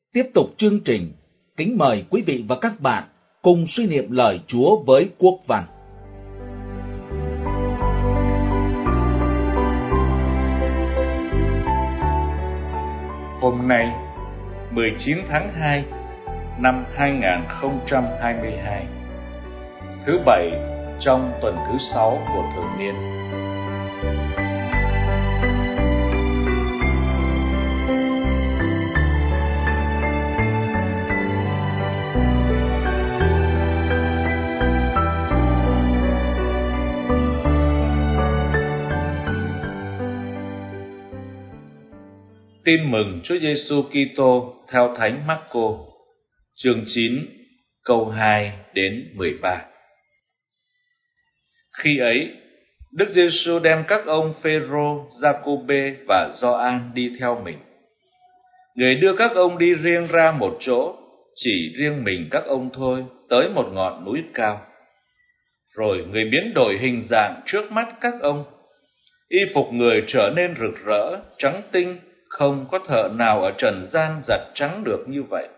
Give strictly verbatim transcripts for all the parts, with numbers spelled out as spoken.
Tiếp tục chương trình, kính mời quý vị và các bạn cùng suy niệm lời Chúa với Quốc Văn. Hôm nay, mười chín tháng hai năm hai nghìn không trăm hai mươi hai, thứ bảy trong tuần thứ sáu của thường niên. Tin mừng Chúa Giêsu Kitô theo Thánh Mác-cô, chương chín, câu hai đến mười ba. Khi ấy, Đức Giêsu đem các ông Phêrô, Giacôbê và Gioan đi theo mình. Người đưa các ông đi riêng ra một chỗ, chỉ riêng mình các ông thôi, tới một ngọn núi cao. Rồi người biến đổi hình dạng trước mắt các ông. Y phục người trở nên rực rỡ, trắng tinh, không có thợ nào ở trần gian giặt trắng được như vậy.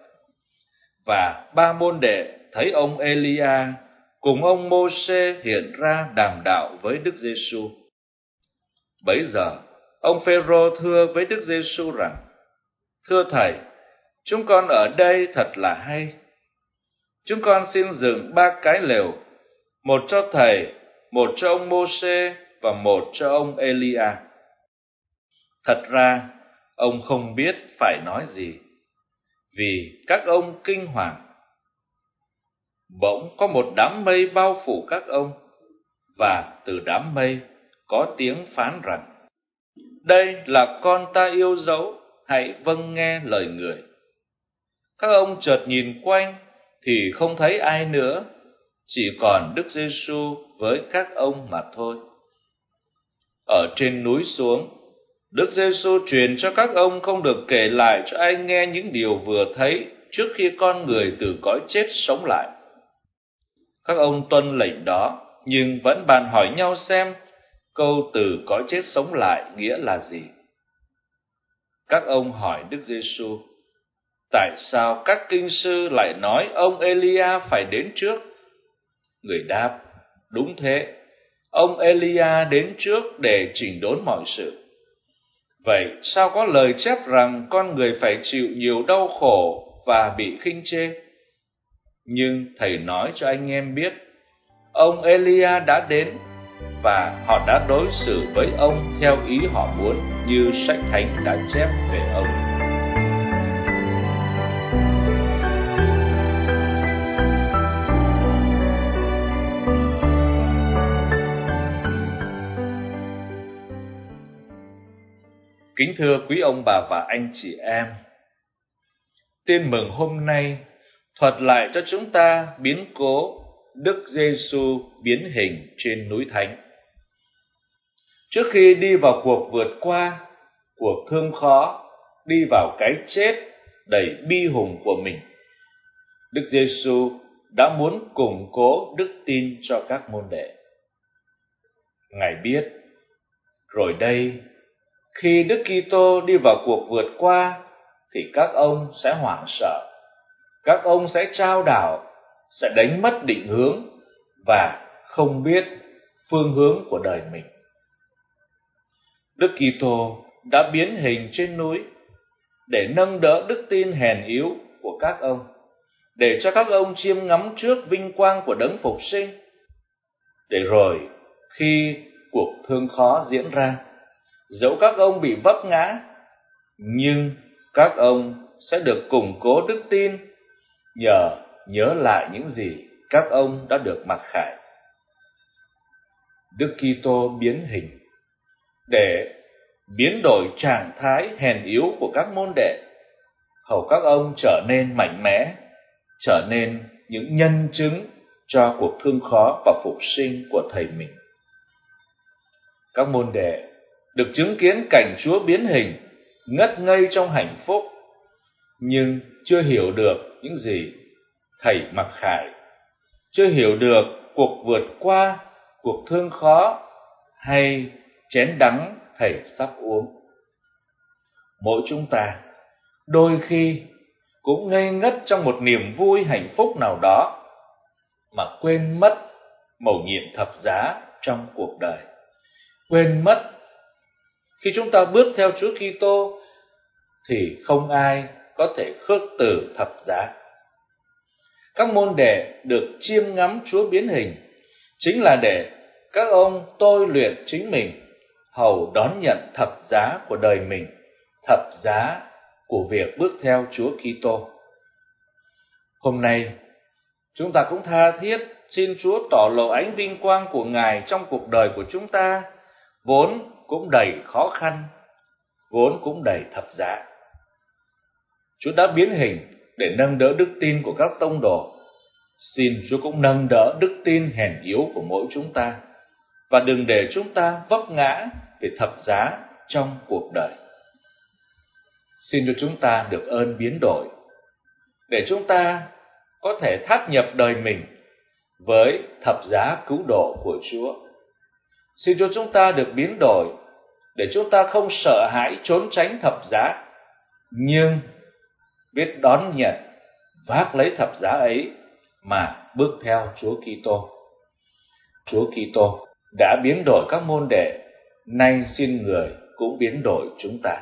Và ba môn đệ thấy ông Elia cùng ông Mô-sê hiện ra đàm đạo với Đức Giêsu. Bấy giờ, ông Phêrô thưa với Đức Giêsu rằng: Thưa Thầy, chúng con ở đây thật là hay. Chúng con xin dựng ba cái lều, một cho Thầy, một cho ông Mô-sê và một cho ông Elia. Thật ra, ông không biết phải nói gì, vì các ông kinh hoàng. Bỗng có một đám mây bao phủ các ông, và từ đám mây có tiếng phán rằng: Đây là con ta yêu dấu, hãy vâng nghe lời người. Các ông chợt nhìn quanh thì không thấy ai nữa, chỉ còn Đức Giêsu với các ông mà thôi. Ở trên núi xuống, Đức Giêsu truyền cho các ông không được kể lại cho ai nghe những điều vừa thấy trước khi con người từ cõi chết sống lại. Các ông tuân lệnh đó, nhưng vẫn bàn hỏi nhau xem câu từ cõi chết sống lại nghĩa là gì. Các ông hỏi Đức Giêsu: Tại sao các kinh sư lại nói ông Elia phải đến trước? Người đáp: Đúng thế, ông Elia đến trước để chỉnh đốn mọi sự. Vậy sao có lời chép rằng con người phải chịu nhiều đau khổ và bị khinh chê? Nhưng Thầy nói cho anh em biết, ông Elia đã đến, và họ đã đối xử với ông theo ý họ muốn, như sách thánh đã chép về ông. Kính thưa quý ông bà và anh chị em, tin mừng hôm nay thuật lại cho chúng ta biến cố Đức Giêsu biến hình trên núi Thánh. Trước khi đi vào cuộc vượt qua, cuộc thương khó, đi vào cái chết đầy bi hùng của mình, Đức Giêsu đã muốn củng cố đức tin cho các môn đệ. Ngài biết, rồi đây, khi Đức Kitô đi vào cuộc vượt qua, thì các ông sẽ hoảng sợ, các ông sẽ chao đảo, sẽ đánh mất định hướng và không biết phương hướng của đời mình. Đức Kitô đã biến hình trên núi để nâng đỡ đức tin hèn yếu của các ông, để cho các ông chiêm ngắm trước vinh quang của đấng phục sinh. Để rồi khi cuộc thương khó diễn ra, dẫu các ông bị vấp ngã, nhưng các ông sẽ được củng cố đức tin nhờ nhớ lại những gì các ông đã được mặc khải. Đức Kitô biến hình để biến đổi trạng thái hèn yếu của các môn đệ, hầu các ông trở nên mạnh mẽ, trở nên những nhân chứng cho cuộc thương khó và phục sinh của Thầy mình. Các môn đệ được chứng kiến cảnh Chúa biến hình, ngất ngây trong hạnh phúc, nhưng chưa hiểu được những gì Thầy mặc khải, chưa hiểu được cuộc vượt qua, cuộc thương khó hay chén đắng Thầy sắp uống. Mỗi chúng ta đôi khi cũng ngây ngất trong một niềm vui hạnh phúc nào đó, mà quên mất mầu nhiệm thập giá trong cuộc đời. Quên mất khi chúng ta bước theo Chúa Kitô thì không ai có thể khước từ thập giá. Các môn đệ được chiêm ngắm Chúa biến hình chính là để các ông tôi luyện chính mình, hầu đón nhận thập giá của đời mình, thập giá của việc bước theo Chúa Kitô. Hôm nay, chúng ta cũng tha thiết xin Chúa tỏ lộ ánh vinh quang của Ngài trong cuộc đời của chúng ta, vốn cũng đầy khó khăn, vốn cũng đầy thập giá. Chúa đã biến hình để nâng đỡ đức tin của các tông đồ. Xin Chúa cũng nâng đỡ đức tin hèn yếu của mỗi chúng ta, và đừng để chúng ta vấp ngã về thập giá trong cuộc đời. Xin cho chúng ta được ơn biến đổi, để chúng ta có thể tháp nhập đời mình với thập giá cứu độ của Chúa. Xin cho chúng ta được biến đổi, để chúng ta không sợ hãi trốn tránh thập giá, nhưng biết đón nhận, vác lấy thập giá ấy mà bước theo Chúa Kitô. Chúa Kitô đã biến đổi các môn đệ, nay xin Người cũng biến đổi chúng ta.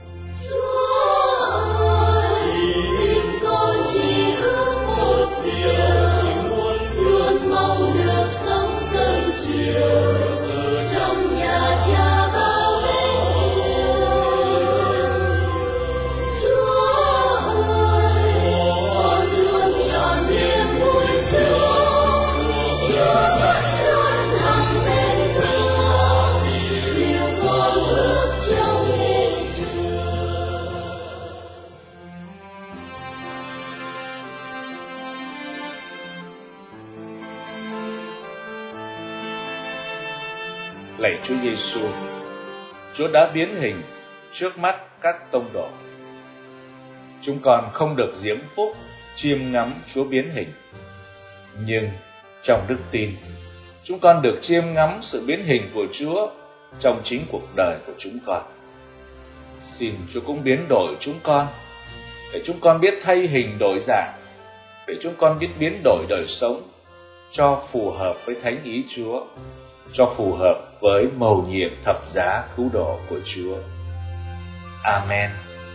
Lạy Chúa Giêsu, Chúa đã biến hình trước mắt các tông đồ. Chúng con không được diễm phúc chiêm ngắm Chúa biến hình, nhưng trong đức tin, chúng con được chiêm ngắm sự biến hình của Chúa trong chính cuộc đời của chúng con. Xin Chúa cũng biến đổi chúng con, để chúng con biết thay hình đổi dạng, để chúng con biết biến đổi đời sống cho phù hợp với thánh ý Chúa, cho phù hợp với mầu nhiệm thập giá cứu độ của Chúa. Amen.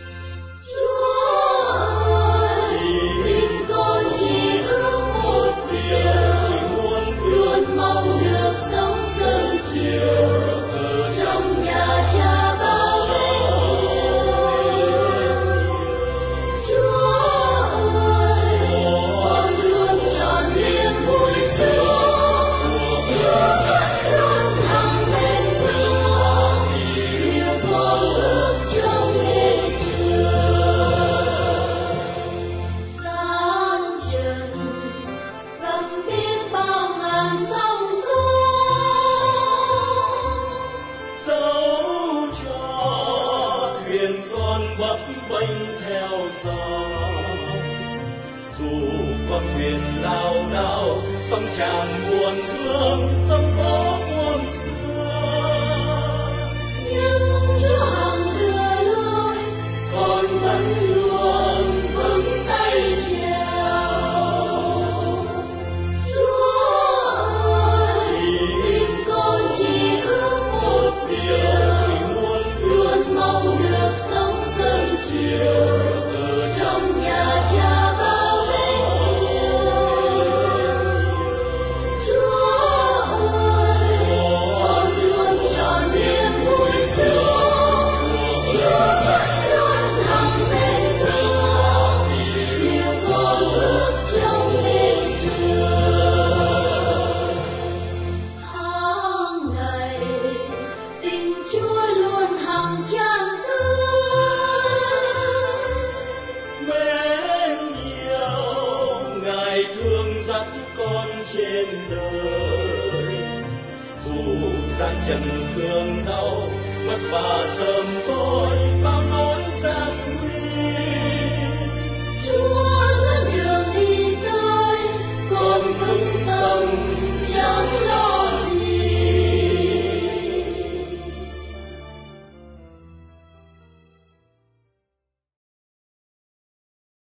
Chúa ơi, xin con chỉ ước một điều, muốn luôn mong được sống cơm chiều ở trong nhà Cha bao ngày. Chúa ơi, con luôn trọn niềm vui sướng. Thuyền lao đao sông tràn buồn thương, tâm có buồn thương, nhưng Chúa hằng đưa lối, con vẫn luôn vững tay trèo. Chúa ơi, xin con chỉ ước một điều, chỉ muốn luôn mong được sống cơm chiều ở trong nhà Cha. Trần thương đau vất vả sớm tối.